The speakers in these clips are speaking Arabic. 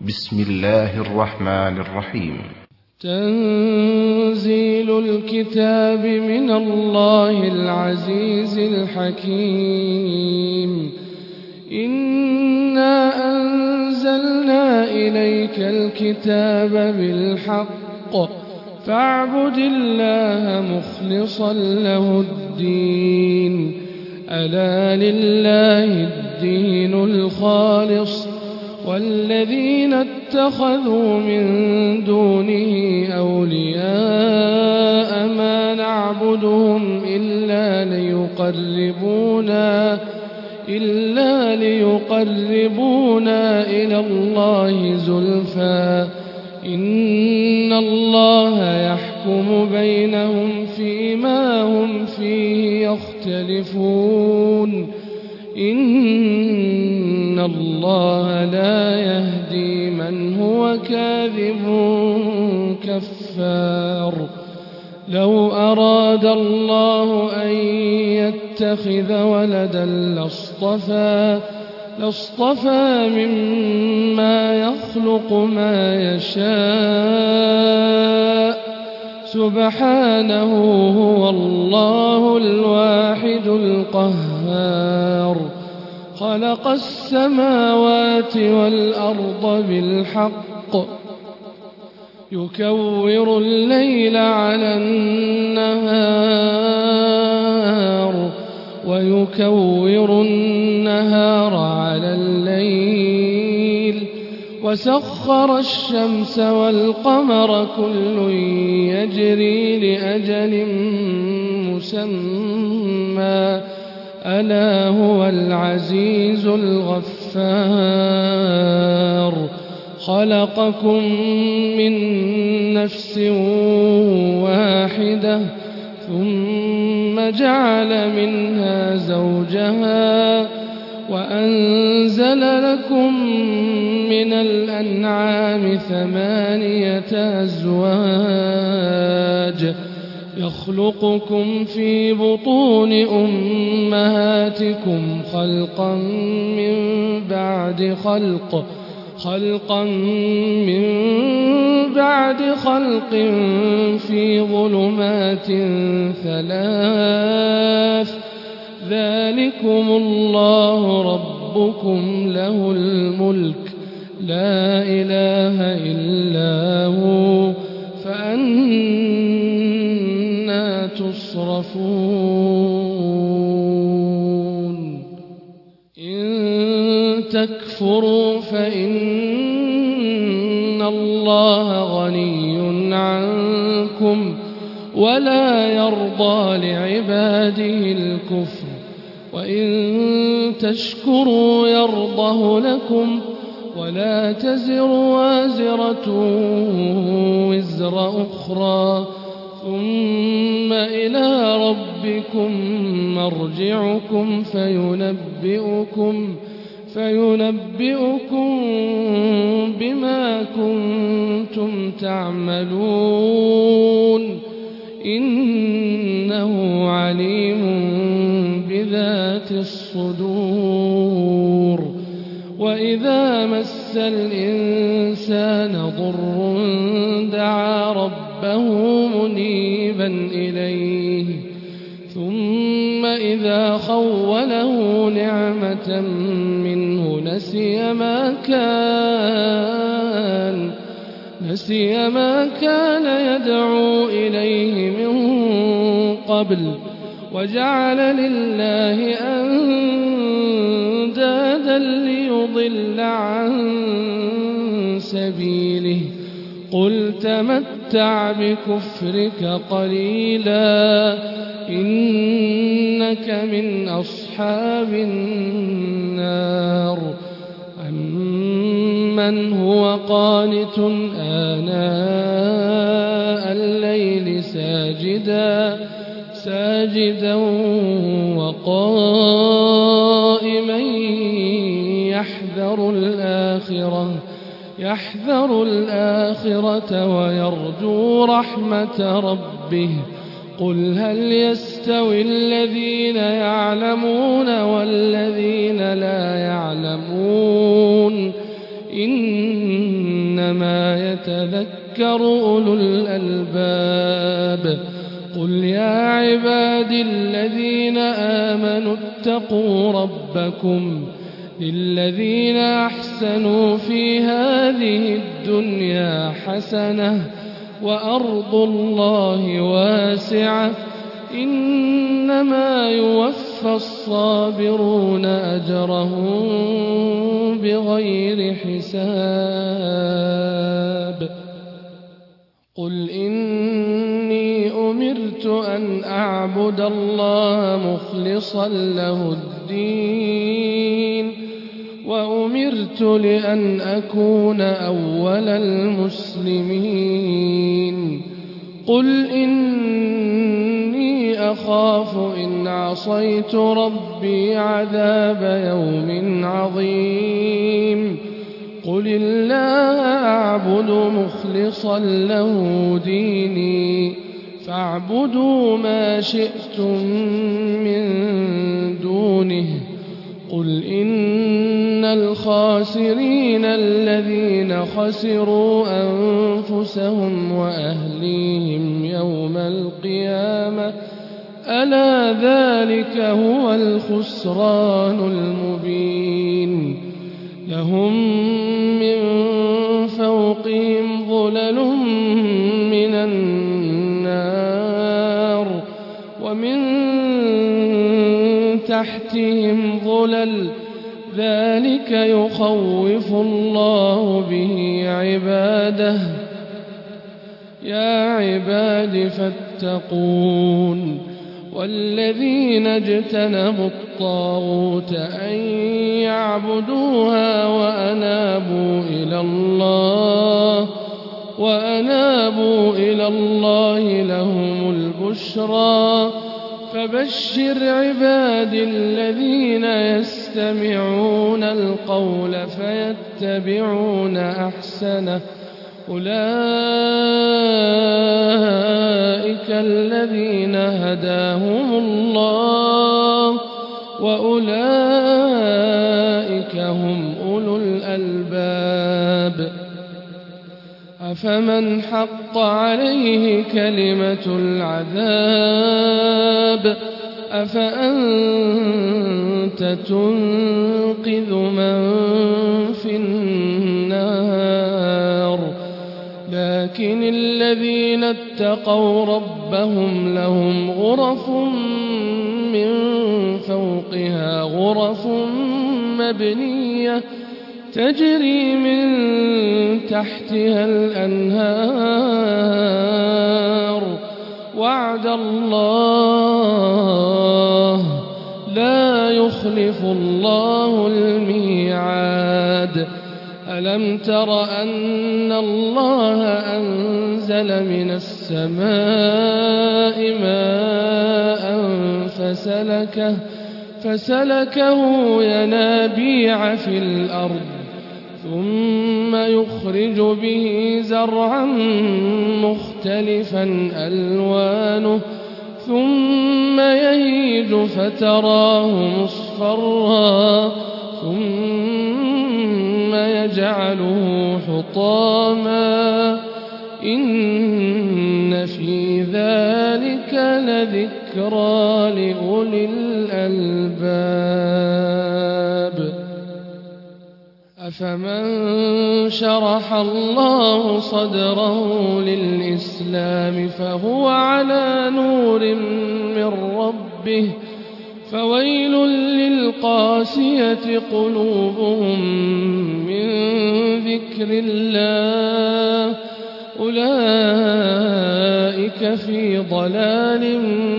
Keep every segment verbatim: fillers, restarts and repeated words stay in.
بسم الله الرحمن الرحيم. تنزيل الكتاب من الله العزيز الحكيم. إنا أنزلنا إليك الكتاب بالحق فاعبد الله مخلصا له الدين. ألا لله الدين الخالص والذين اتخذوا من دونه أولياء ما نعبدهم إلا ليقربونا إلا ليقربونا إلى الله زلفى إن الله يحكم بينهم فيما هم فيه يختلفون. إن الله لا يهدي من هو كاذب كفار. لو أراد الله أن يتخذ ولدا لاصطفى لاصطفى مما يخلق ما يشاء سبحانه هو الله الواحد القهار. خلق السماوات والأرض بالحق يكور الليل على النهار ويكور النهار على الليل وسخر الشمس والقمر كل يجري لأجل مسمى ألا هو العزيز الغفار. خلقكم من نفس واحدة ثم جعل منها زوجها وأنزل لكم من الأنعام ثمانية أزواج يخلقكم في بطون أمهاتكم خلقا من بعد خلق خلقا من بعد خلق في ظلمات ثلاث ذلكم الله ربكم له الملك لا إله إلا هو فأنى تصرفون. إن تكفروا فإن الله غني عنكم ولا يرضى لعباده الكفر وإن تشكروا يرضه لكم ولا تزر وازرة وزر أخرى ثم إلى ربكم مرجعكم فينبئكم فينبئكم بما كنتم تعملون. إنه عليم بذات الصدور. وإذا مس الإنسان ضر دعا ربه منيبا إليه ثم إذا خوله نعمة منه نسي ما كان نسي ما كان يدعو إليه من قبل وجعل لله أندادا ليضل عن سبيله. قل تمتع بكفرك قليلا إنك من أصحاب النار. أمن هو قانت آناء الليل ساجدا ساجدا وقائما يحذر الآخرة يحذر الآخرة ويرجو رحمة ربه. قل هل يستوي الذين يعلمون والذين لا يعلمون إنما يتذكر أولو الألباب قل يا عبادي الذين آمنوا اتقوا ربكم للذين أحسنوا في هذه الدنيا حسنة وأرض الله واسعة إنما يوفى الصابرون أجرهم بغير حساب قل إني أمرت أن أعبد الله مخلصا له الدين وأمرت لأن أكون أول المسلمين قل إني أخاف إن عصيت ربي عذاب يوم عظيم قل الله أعبد مخلصا له ديني فاعبدوا ما شئتم من دونه قل إن الخاسرين الذين خسروا أنفسهم وأهليهم يوم القيامة ألا ذلك هو الخسران المبين لهم من فوقهم ظلل من النار ومن تحتهم ظلل ذلك يخوف الله به عباده يا عباد فاتقون والذين اجتنبوا الطاغوت أن يعبدوها وأنابوا إلى الله وأنابوا إلى الله لهم البشرى فبشر عبادي الذين يستمعون القول فيتبعون أحسنه أولئك الذين هداهم الله وأولئك هم أولو الألباب أفمن حق عليه كلمة العذاب أفأنت تنقذ من في النار لكن الذين اتقوا ربهم لهم غرف من فوقها غرف مبنية تجري من تحتها الأنهار وعد الله لا يخلف الله الميعاد ألم تر أن الله أنزل من السماء ماء فسلكه فسلكه ينابيع في الأرض ثم يخرج به زرعا مختلفا ألوانه ثم يهيج فتراه مصفرا ثم يجعله حطاما إن في ذلك لذكرى لأولي الألباب أفمن شرح الله صدره للإسلام فهو على نور من ربه فويل للقاسية قلوبهم من ذكر الله أولئك في ضلال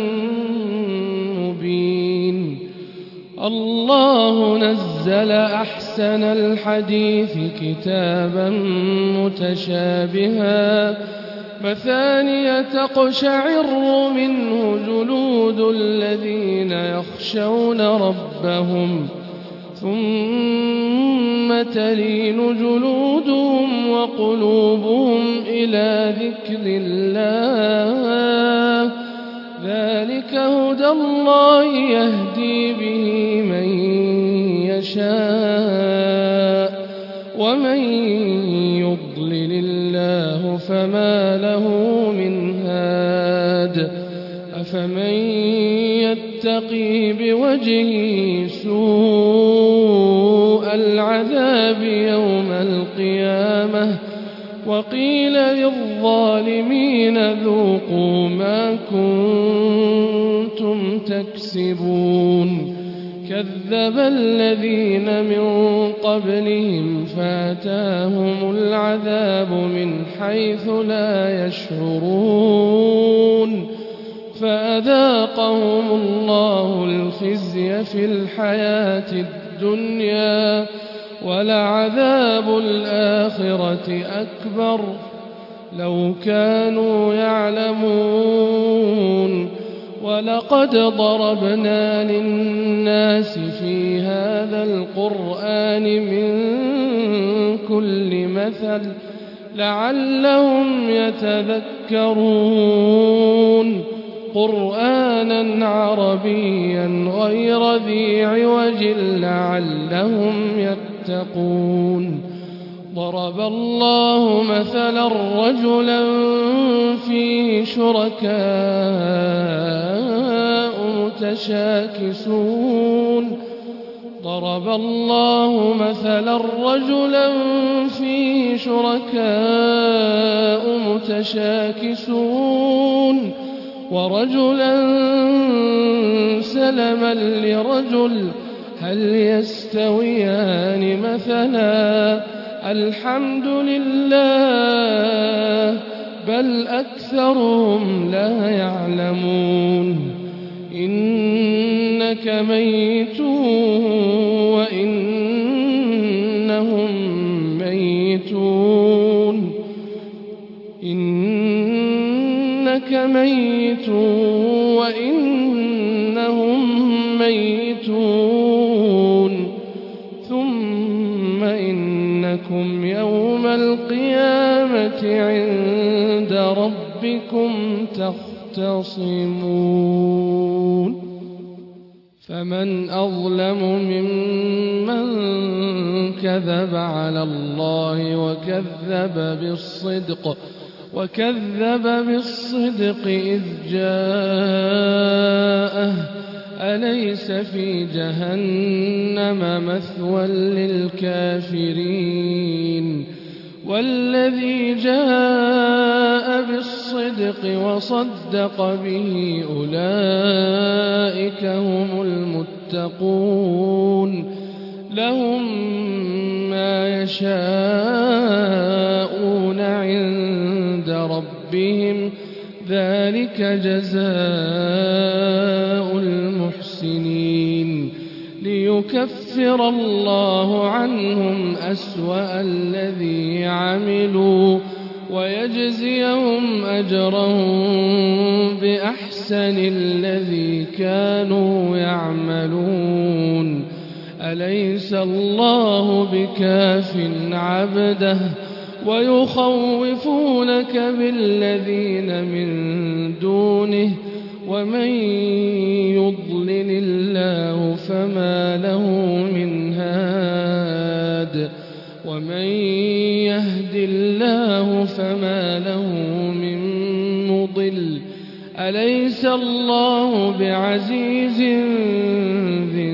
مبين الله نزل أحسن الحديث كتابا متشابها مثانية تقشعر منه جلود الذين يخشون ربهم ثم تلين جلودهم وقلوبهم إلى ذكر الله ذلك هدى الله يهدي به من يشاء ومن يضلل الله فما له من هاد أفمن يتقي بوجهه سوء العذاب يوم القيامة وقيل للظالمين ذوقوا ما كنتم تكسبون كذب الذين من قبلهم فاتاهم العذاب من حيث لا يشعرون فأذاقهم الله الخزي في الحياة الدنيا ولعذاب الآخرة أكبر لو كانوا يعلمون ولقد ضربنا للناس في هذا القرآن من كل مثل لعلهم يتذكرون قرآنا عربيا غير ذي عوج لعلهم يتقون ضرب الله مثلا رجلا فيه شركاء متشاكسون ضرب الله مثلا رجلا فيه شركاء متشاكسون ورجلا سلما لرجل هل يستويان مثلا الحمد لله بل أكثرهم لا يعلمون إنك ميت وإنهم ميتون إنك ميت وإنهم ميتون ثم إنكم يوم القيامة عند ربكم تختصمون فمن أظلم ممن كذب على الله وكذب بالصدق وكذب بالصدق إذ جاءه أليس في جهنم مثوى للكافرين والذي جاء بالصدق وصدق به أولئك هم المتقون لهم ما يشاءون عند ربهم ذلك جزاء المحسنين ليكفر الله عنهم أسوأ الذي عملوا ويجزيهم أجرهم بأحسن الذي كانوا يعملون أليس الله بكاف عبده ويخوفونك بالذين من دونه ومن يضلل الله فما له من هاد ومن يهد الله فما له من مضل أليس الله بعزيز ذي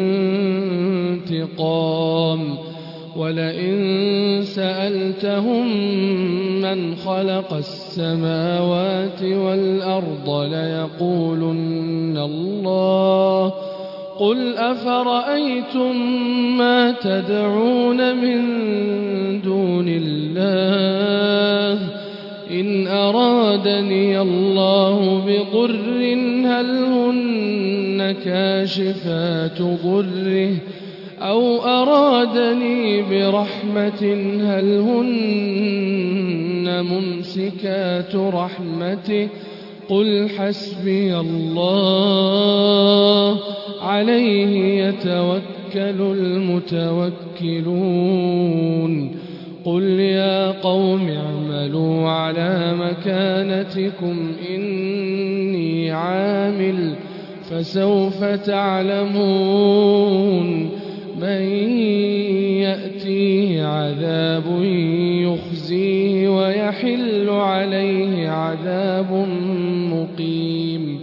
انتقام ولئن سألتهم من خلق السماوات والأرض ليقولن الله قل أفرأيتم ما تدعون من دون الله إن أرادني الله بضر هل هن كاشفات ضره أو أرادني برحمة هل هن ممسكات رحمته قل حسبي الله عليه يتوكل المتوكلون قل يا قوم اعملوا على مكانتكم إني عامل فسوف تعلمون من يأتيه عذاب يخزيه ويحل عليه عذاب مقيم.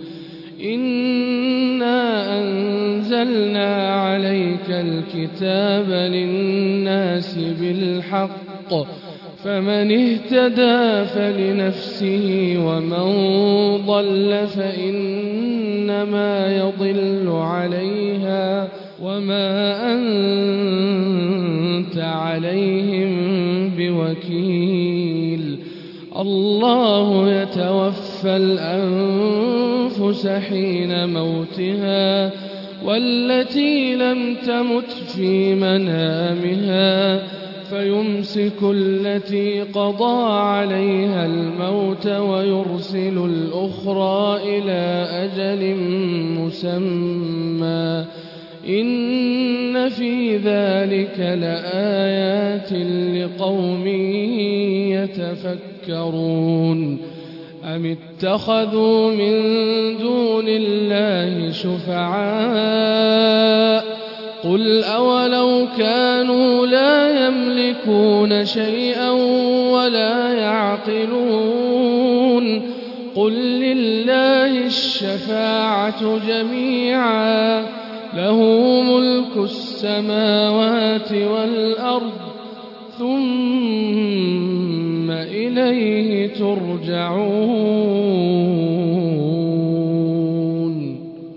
إنا أنزلنا عليك الكتاب للناس بالحق فمن اهتدى فلنفسه ومن ضل فإنما يضل عليها وما أنت عليهم بوكيل. الله يتوفى الأنفس حين موتها والتي لم تمت في منامها فيمسك التي قضى عليها الموت ويرسل الأخرى إلى أجل مسمى إن في ذلك لآيات لقوم يتفكرون. أم اتخذوا من دون الله شفعاء قل أولو كانوا لا يملكون شيئا ولا يعقلون قل لله الشفاعة جميعا له ملك السماوات والأرض ثم إليه ترجعون.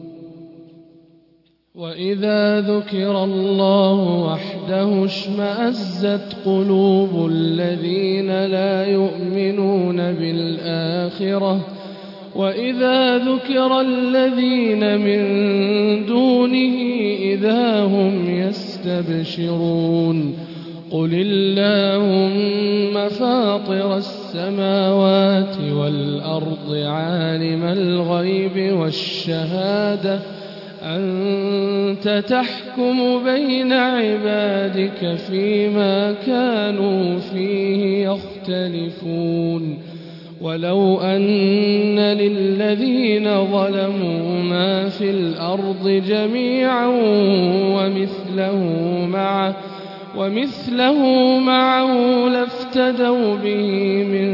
وإذا ذكر الله وحده اشمأزت قلوب الذين لا يؤمنون بالآخرة وإذا ذكر الذين من دونه إذا هم يستبشرون. قل اللهم فاطر السماوات والأرض عالم الغيب والشهادة أنت تحكم بين عبادك فيما كانوا فيه يختلفون. ولو أن للذين ظلموا ما في الأرض جميعا ومثله معه ومثله معه لافتدوا به من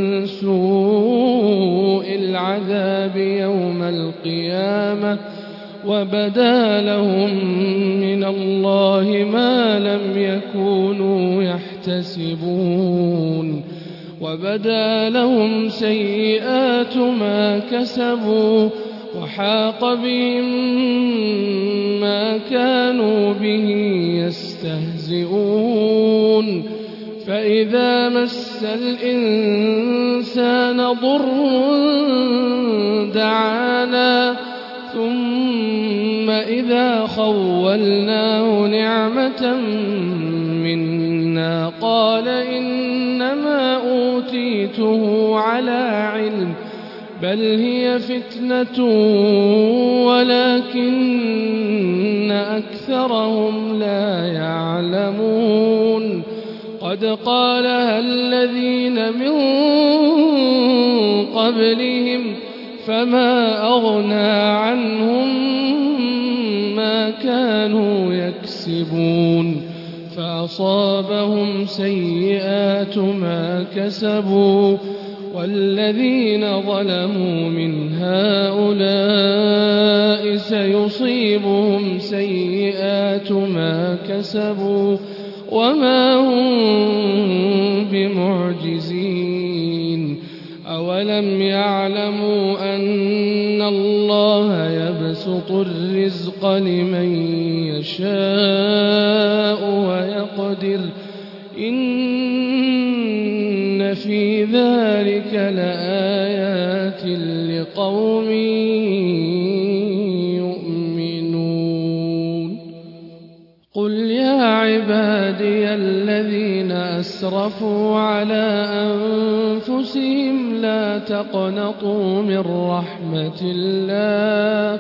سوء العذاب يوم القيامة وبدا لهم من الله ما لم يكونوا يحتسبون وبدا لهم سيئات ما كسبوا وحاق بهم ما كانوا به يستهزئون. فإذا مس الإنسان ضر دعانا ثم إذا خولناه نعمة منا قال إنما أوتيته على علم بل هي فتنة ولكن أكثرهم لا يعلمون. قد قالها الذين من قبلهم فما أغنى عنهم ما كانوا يكسبون فأصابهم سيئات ما كسبوا والذين ظلموا من هؤلاء سيصيبهم سيئات ما كسبوا وما هم بمعجزين. أولم يعلموا أن الله يبسط الرزق لمن يشاء ويقدر إن في ذلك لآيات لقوم يؤمنون. قل يا عبادي الذين أسرفوا على أنفسهم لا تقنطوا من رحمة الله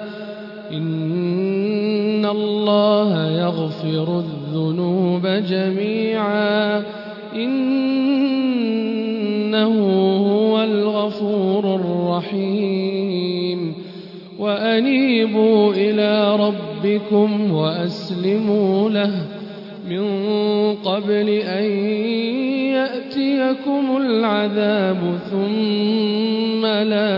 إن الله يغفر الذنوب جميعا إنه هو الغفور الرحيم. وأنيبوا إلى ربكم وأسلموا له من قبل أن يأتيكم العذاب ثم لا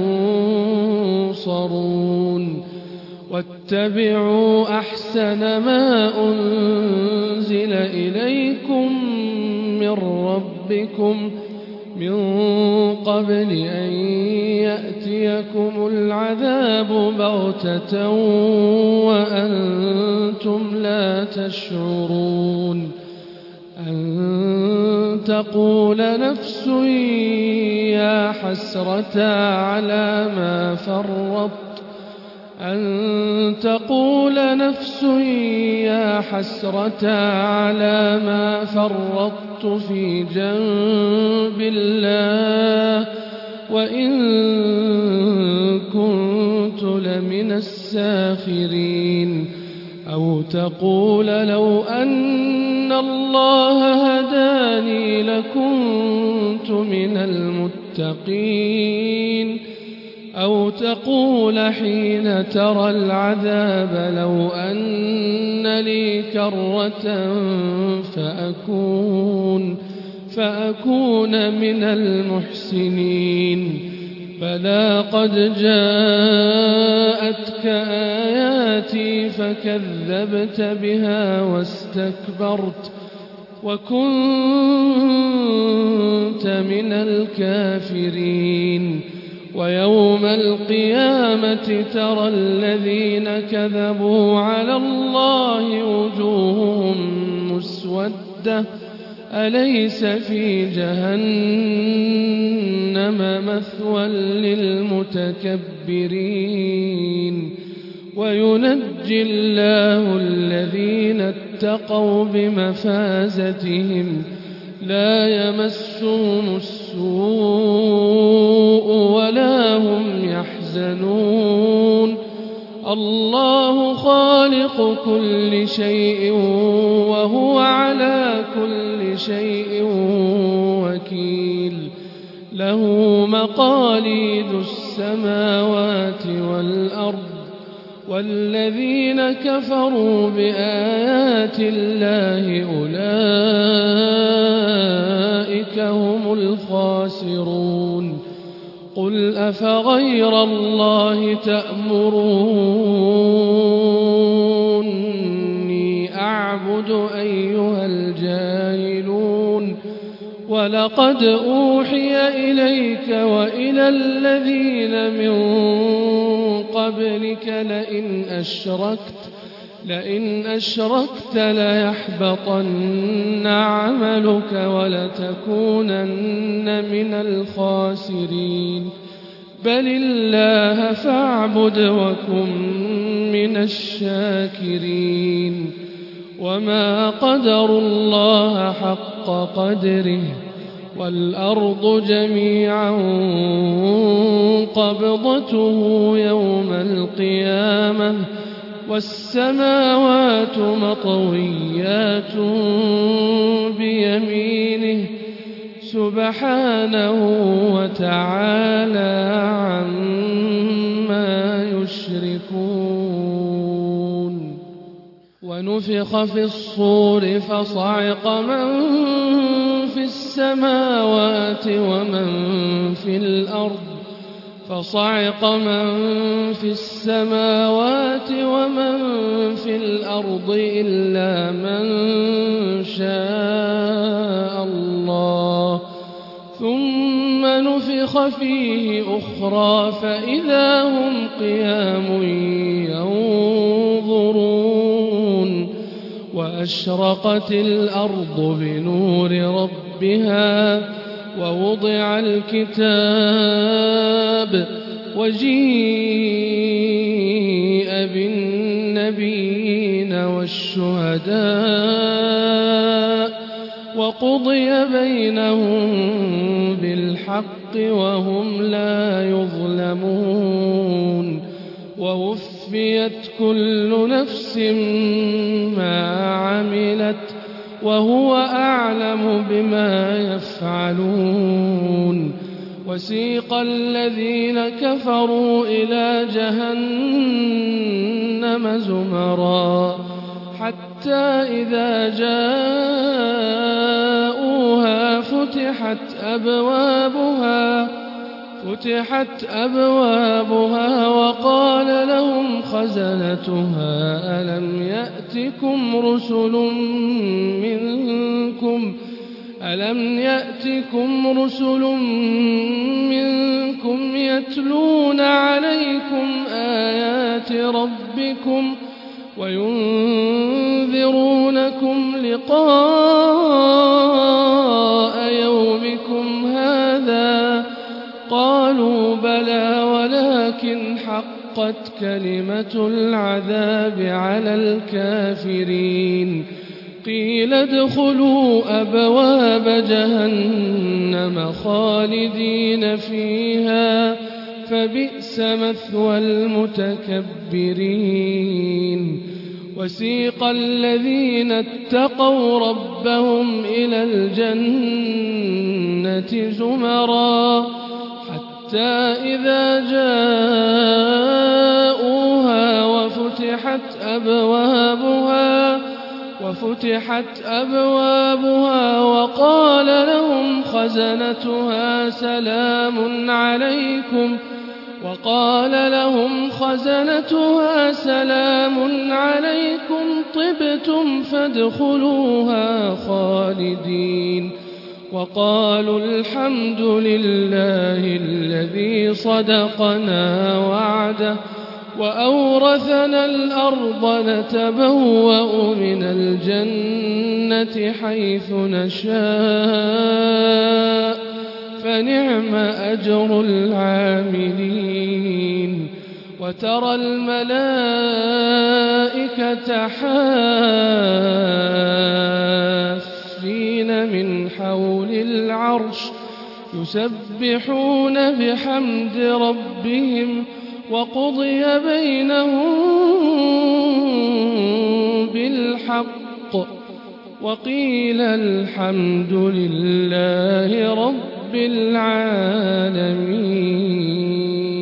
تنصرون واتبعوا أحسن ما أنزل إليكم من ربكم من قبل أن يأتيكم العذاب بغتة وأنتم لا تشعرون أن تقول نفس يا حسرة على ما فرطت أن تقول نفس يا حسرة على ما فرطت في جنب الله وإن كنت لمن الساخرين أو تقول لو أن الله هداني لكنت من المتقين أو تقول حين ترى العذاب لو أن لي كرة فأكون, فأكون من المحسنين بلى قد جاءتك آياتي فكذبت بها واستكبرت وكنت من الكافرين ويوم القيامة ترى الذين كذبوا على الله وجوههم مسودة أليس في جهنم مثوى للمتكبرين وينجي الله الذين اتقوا بمفازتهم لا يمسهم السوء ولا هم يحزنون الله خالق كل شيء وهو على كل شيء وكيل له مقاليد السماوات والأرض والذين كفروا بآيات الله أولئك هم الخاسرون قل أفغير الله تأمروني أعبد أيها الجاهلون ولقد أوحي إليك وإلى الذين من قبلك لئن أشركت لئن أشركت ليحبطن عملك ولتكونن من الخاسرين بل الله فاعبد وكن من الشاكرين وما قدروا الله حق قدره والأرض جميعا قبضته يوم القيامة والسماوات مطويات بيمينه سبحانه وتعالى عما يشركون ونفخ في الصور فصعق من في السماوات ومن في الأرض فصعق من في السماوات ومن في الأرض إلا من شاء الله ثم نفخ فيه أخرى فإذا هم قيام ينظرون وأشرقت الأرض بنور ربها ووضع الكتاب وجيء بالنبيين والشهداء وقضي بينهم بالحق وهم لا يظلمون ووفيت كل نفس ما عملت وهو أعلم بما يفعلون وسيق الذين كفروا إلى جهنم زمرا حتى إذا جاءوها فتحت أبوابها فتحت أبوابها وقال لهم خزنتها ألم يأتكم رسل منكم ألم يأتكم رسل منكم يتلون عليكم آيات ربكم وينذرونكم لقاء يومكم هذا قالوا بلى ولكن حقت كلمة العذاب على الكافرين قيل ادخلوا أبواب جهنم خالدين فيها فبئس مثوى المتكبرين وسيق الذين اتقوا ربهم إلى الجنة زمرا حتى إذا جاءوها وفتحت أبوابها وفتحت أبوابها وقال لهم خزنتها سلام عليكم وقال لهم خزنتها سلام عليكم طبتم فادخلوها خالدين وقالوا الحمد لله الذي صدقنا وعده وأورثنا الأرض نتبوأ من الجنة حيث نشاء فنعم أجر العاملين وترى الملائكة حافين من حول العرش يسبحون بحمد ربهم وقضي بينهم بالحق وقيل الحمد لله رب العالمين.